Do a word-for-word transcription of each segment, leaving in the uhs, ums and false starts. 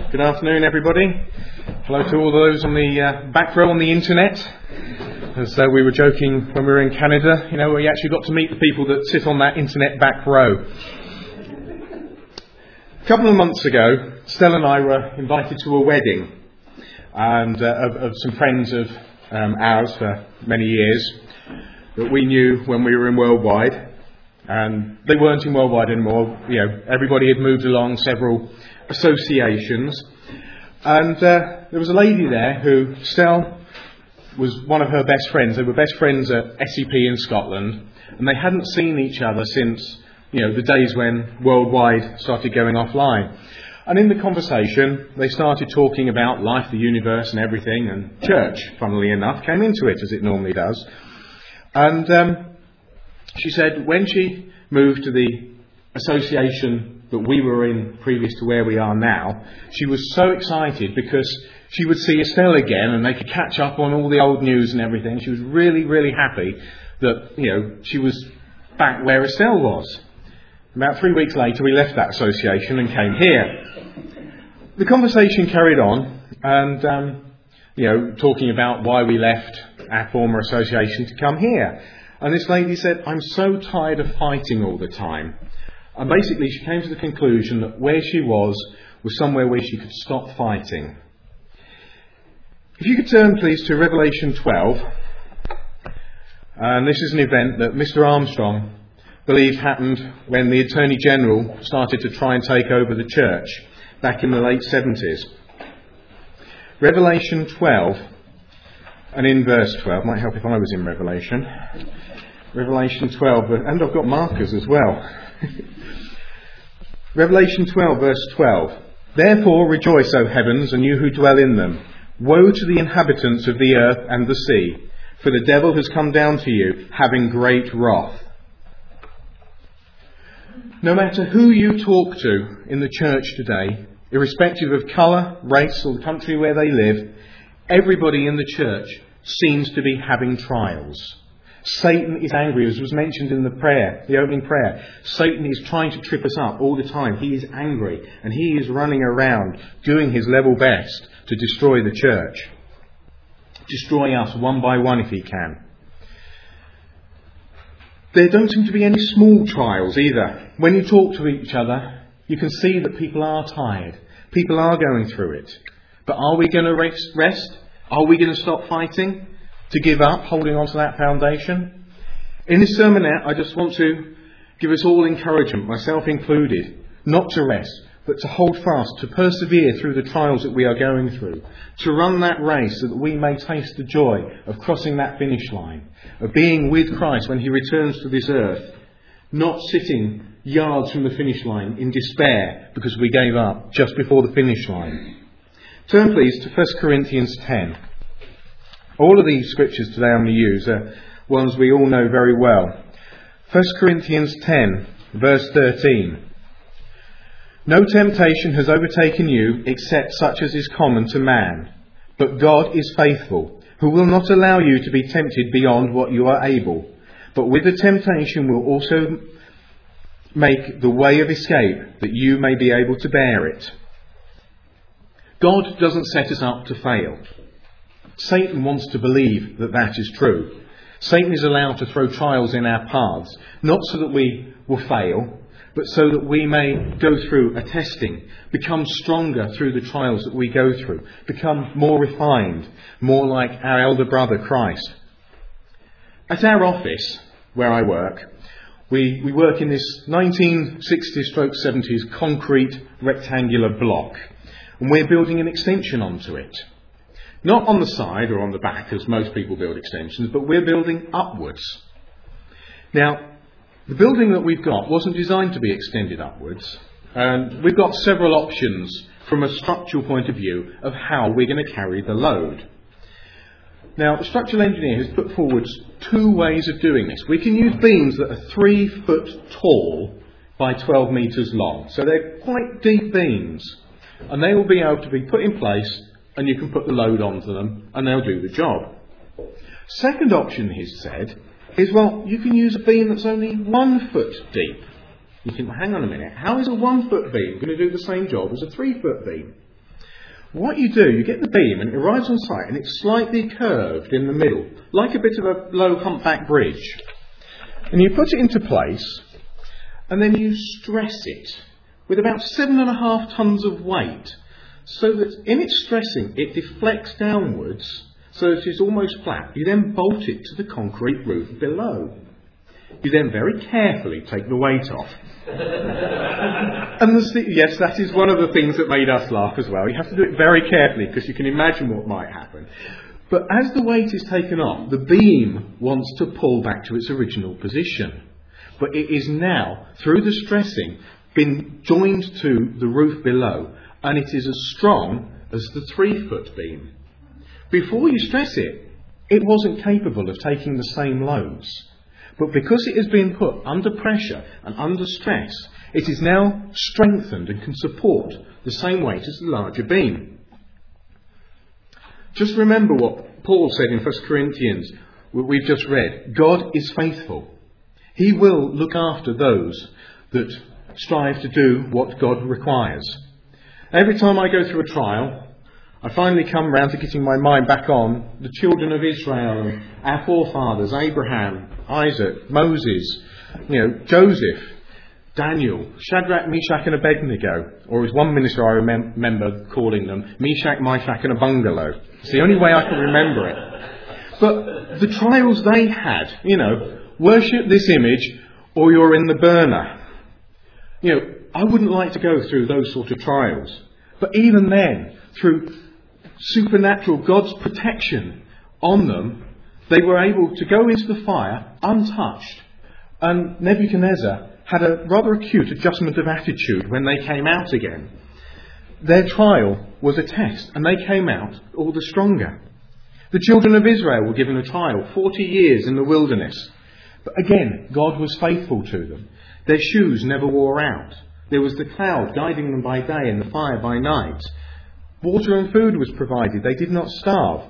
Good afternoon, everybody. Hello to all those on the uh, back row on the internet. As uh, we were joking when we were in Canada, you know, we actually got to meet the people that sit on that internet back row. A couple of months ago, Stella and I were invited to a wedding and uh, of, of some friends of um, ours for many years that we knew when we were in Worldwide. And they weren't in Worldwide anymore. You know, everybody had moved along several associations. And uh, there was a lady there who, Stell, was one of her best friends. They were best friends at S E P in Scotland. And they hadn't seen each other since, you know, the days when Worldwide started going offline. And in the conversation, they started talking about life, the universe and everything. And church, funnily enough, came into it, as it normally does. And um, she said when she moved to the association that we were in previous to where we are now, she was so excited because she would see Estelle again and they could catch up on all the old news and everything. She was really, really happy that, you know, she was back where Estelle was. About three weeks later, we left that association and came here. The conversation carried on and, um, you know, talking about why we left our former association to come here. And this lady said, I'm so tired of fighting all the time. And basically she came to the conclusion that where she was was somewhere where she could stop fighting. If you could turn please to Revelation twelve. And this is an event that Mister Armstrong believed happened when the Attorney General started to try and take over the church back in the late seventies. Revelation twelve. And in verse twelve, might help if I was in Revelation. Revelation twelve, and I've got markers as well. Revelation twelve, verse twelve. Therefore rejoice, O heavens, and you who dwell in them. Woe to the inhabitants of the earth and the sea, for the devil has come down to you, having great wrath. No matter who you talk to in the church today, irrespective of colour, race, or the country where they live, everybody in the church seems to be having trials. Satan is angry, as was mentioned in the prayer, the opening prayer. Satan is trying to trip us up all the time. He is angry and he is running around doing his level best to destroy the church. Destroy us one by one if he can. There don't seem to be any small trials either. When you talk to each other, you can see that people are tired. People are going through it. But are we going to rest? Are we going to stop fighting? To give up, holding on to that foundation? In this sermonette, I just want to give us all encouragement, myself included, not to rest, but to hold fast, to persevere through the trials that we are going through, to run that race so that we may taste the joy of crossing that finish line, of being with Christ when he returns to this earth, not sitting yards from the finish line in despair because we gave up just before the finish line. Turn please to First Corinthians ten. All of these scriptures today I'm going to use are ones we all know very well. First Corinthians ten, verse thirteen. No temptation has overtaken you except such as is common to man. But God is faithful, who will not allow you to be tempted beyond what you are able, but with the temptation will also make the way of escape that you may be able to bear it. God doesn't set us up to fail. Satan wants to believe that that is true. Satan is allowed to throw trials in our paths, not so that we will fail, but so that we may go through a testing, become stronger through the trials that we go through, become more refined, more like our elder brother Christ. At our office, where I work, we, we work in this nineteen sixties stroke seventies concrete rectangular block, and we're building an extension onto it. Not on the side or on the back, as most people build extensions, but we're building upwards. Now, the building that we've got wasn't designed to be extended upwards, and we've got several options from a structural point of view of how we're going to carry the load. Now, the structural engineer has put forward two ways of doing this. We can use beams that are three foot tall by twelve metres long, so they're quite deep beams, and they will be able to be put in place and you can put the load onto them and they'll do the job. Second option, he's said, is, well, you can use a beam that's only one foot deep. You think, well, hang on a minute, how is a one foot beam going to do the same job as a three foot beam? What you do, you get the beam and it arrives on site and it's slightly curved in the middle, like a bit of a low humpback bridge. And you put it into place and then you stress it with about seven and a half tons of weight, so that in its stressing it deflects downwards so that it's almost flat. You then bolt it to the concrete roof below. You then very carefully take the weight off. And the, yes, that is one of the things that made us laugh as well. You have to do it very carefully because you can imagine what might happen. But as the weight is taken off, the beam wants to pull back to its original position. But it is now, through the stressing, been joined to the roof below, and it is as strong as the three-foot beam. Before you stress it, it wasn't capable of taking the same loads. But because it has been put under pressure and under stress, it is now strengthened and can support the same weight as the larger beam. Just remember what Paul said in First Corinthians, what we've just read. God is faithful. He will look after those that strive to do what God requires. Every time I go through a trial, I finally come round to getting my mind back on the children of Israel, our forefathers, Abraham, Isaac, Moses, you know, Joseph, Daniel, Shadrach, Meshach and Abednego, or as one minister I remem- remember calling them, Meshach, Meshach and a bungalow. It's the only way I can remember it. But the trials they had, you know, worship this image or you're in the burner. You know, I wouldn't like to go through those sort of trials. But even then, through supernatural God's protection on them, they were able to go into the fire untouched. And Nebuchadnezzar had a rather acute adjustment of attitude when they came out again. Their trial was a test, and they came out all the stronger. The children of Israel were given a trial, forty years in the wilderness. But again, God was faithful to them. Their shoes never wore out. There was the cloud guiding them by day and the fire by night. Water and food was provided. They did not starve.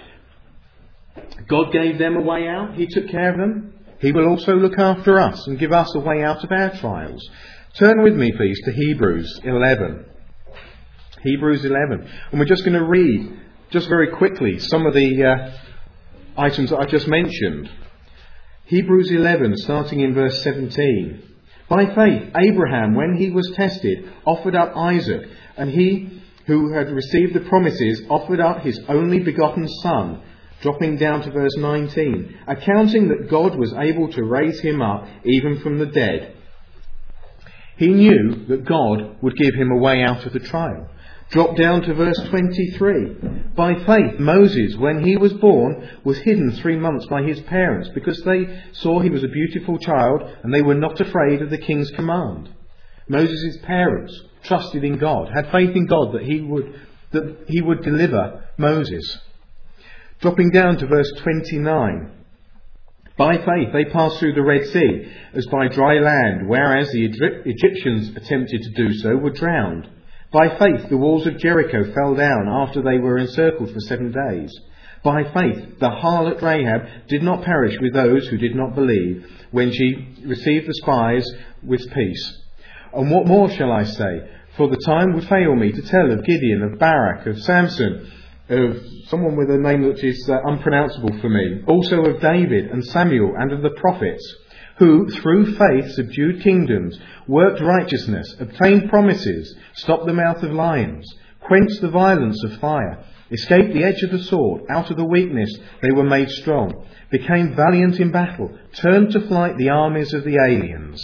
God gave them a way out. He took care of them. He will also look after us and give us a way out of our trials. Turn with me, please, to Hebrews eleven. Hebrews eleven. And we're just going to read, just very quickly, some of the uh, items that I just mentioned. Hebrews eleven, starting in verse seventeen. By faith, Abraham, when he was tested, offered up Isaac, and he who had received the promises offered up his only begotten son, dropping down to verse nineteen, accounting that God was able to raise him up even from the dead. He knew that God would give him a way out of the trial. Drop down to verse twenty-three. By faith, Moses, when he was born, was hidden three months by his parents because they saw he was a beautiful child and they were not afraid of the king's command. Moses' parents trusted in God, had faith in God that he would, that he would deliver Moses. Dropping down to verse twenty-nine. By faith they passed through the Red Sea as by dry land, whereas the Egyptians attempted to do so were drowned. By faith the walls of Jericho fell down after they were encircled for seven days. By faith the harlot Rahab did not perish with those who did not believe when she received the spies with peace. And what more shall I say? For the time would fail me to tell of Gideon, of Barak, of Samson, of someone with a name that is uh, unpronounceable for me, also of David and Samuel and of the prophets, who through faith subdued kingdoms, worked righteousness, obtained promises, stopped the mouth of lions, quenched the violence of fire, escaped the edge of the sword, out of the weakness they were made strong, became valiant in battle, turned to flight the armies of the aliens.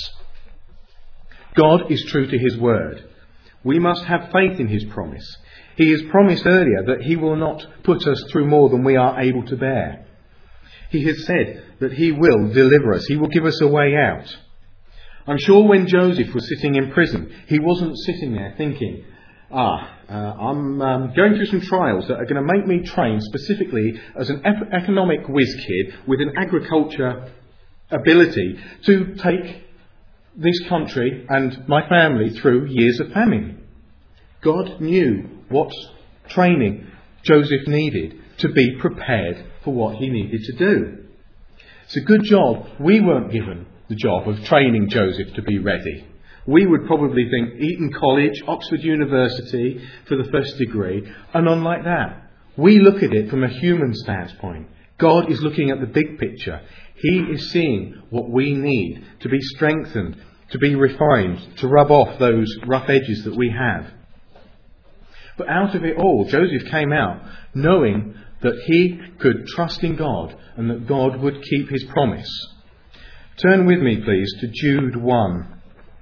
God is true to his word. We must have faith in his promise. He has promised earlier that he will not put us through more than we are able to bear. He has said that he will deliver us. He will give us a way out. I'm sure when Joseph was sitting in prison, he wasn't sitting there thinking, ah, uh, I'm um, going through some trials that are going to make me train specifically as an ep- economic whiz kid with an agriculture ability to take this country and my family through years of famine. God knew what training Joseph needed to be prepared for what he needed to do. It's a good job we weren't given the job of training Joseph to be ready. We would probably think Eton College, Oxford University for the first degree, and on like that. We look at it from a human standpoint. God is looking at the big picture. He is seeing what we need to be strengthened, to be refined, to rub off those rough edges that we have. But out of it all, Joseph came out knowing that he could trust in God and that God would keep his promise. Turn with me, please, to Jude one.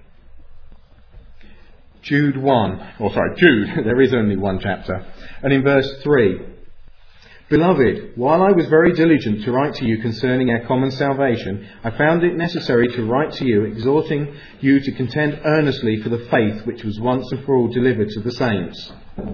Jude one, or sorry, Jude, there is only one chapter. And in verse three, Beloved, while I was very diligent to write to you concerning our common salvation, I found it necessary to write to you, exhorting you to contend earnestly for the faith which was once and for all delivered to the saints.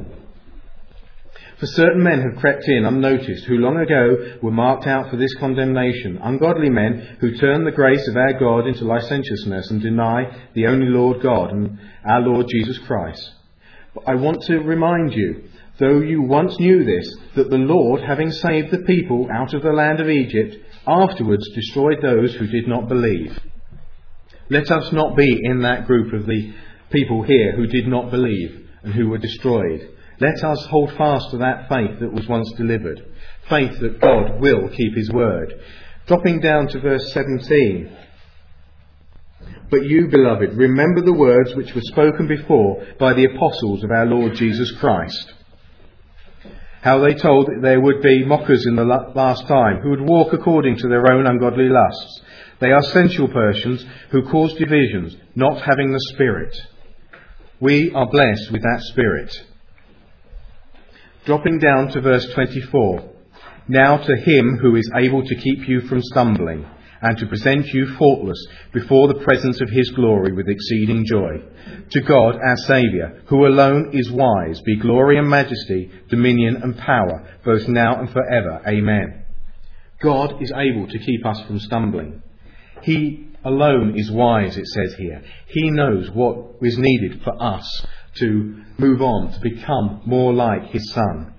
For certain men have crept in unnoticed, who long ago were marked out for this condemnation, ungodly men who turn the grace of our God into licentiousness and deny the only Lord God and our Lord Jesus Christ. But I want to remind you, though you once knew this, that the Lord, having saved the people out of the land of Egypt, afterwards destroyed those who did not believe. Let us not be in that group of the people here who did not believe and who were destroyed. Let us hold fast to that faith that was once delivered. Faith that God will keep his word. Dropping down to verse seventeen. But you, beloved, remember the words which were spoken before by the apostles of our Lord Jesus Christ. How they told that there would be mockers in the last time, who would walk according to their own ungodly lusts. They are sensual persons who cause divisions, not having the Spirit. We are blessed with that Spirit. Dropping down to verse twenty-four. Now to him who is able to keep you from stumbling, and to present you faultless before the presence of his glory with exceeding joy. To God our Saviour, who alone is wise, be glory and majesty, dominion and power, both now and forever. Amen. God is able to keep us from stumbling. He alone is wise, it says here. He knows what is needed for us to move on, to become more like his Son.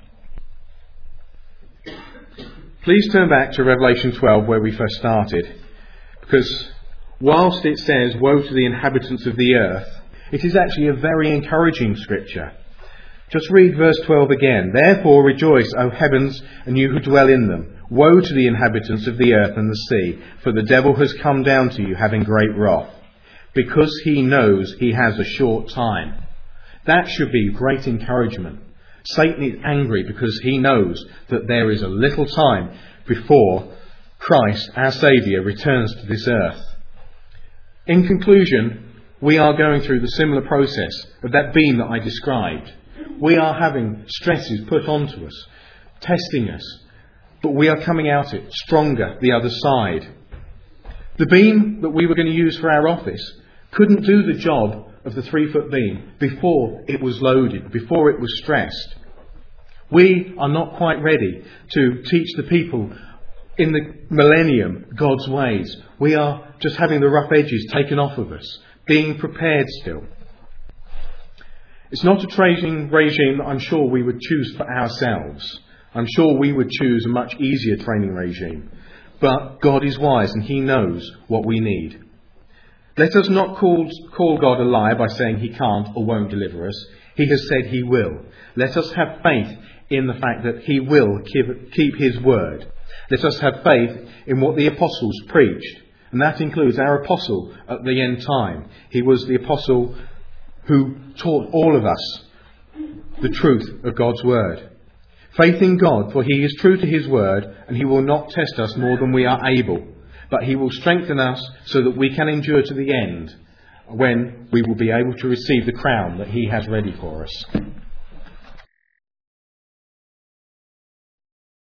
Please turn back to Revelation twelve, where we first started, because whilst it says, woe to the inhabitants of the earth, it is actually a very encouraging scripture. Just read verse twelve again. Therefore rejoice, O heavens, and you who dwell in them. Woe to the inhabitants of the earth and the sea, for the devil has come down to you having great wrath, because he knows he has a short time. That should be great encouragement. Satan is angry because he knows that there is a little time before Christ, our Saviour, returns to this earth. In conclusion, we are going through the similar process of that beam that I described. We are having stresses put onto us, testing us, but we are coming out it stronger the other side. The beam that we were going to use for our office couldn't do the job of the three-foot beam before it was loaded, before it was stressed. We are not quite ready to teach the people in the millennium God's ways. We are just having the rough edges taken off of us, being prepared still. It's not a training regime that I'm sure we would choose for ourselves. I'm sure we would choose a much easier training regime. But God is wise and he knows what we need. Let us not call, call God a liar by saying he can't or won't deliver us. He has said he will. Let us have faith in the fact that he will keep, keep his word. Let us have faith in what the apostles preached. And that includes our apostle at the end time. He was the apostle who taught all of us the truth of God's word. Faith in God, for he is true to his word, and he will not test us more than we are able. But he will strengthen us so that we can endure to the end, when we will be able to receive the crown that he has ready for us.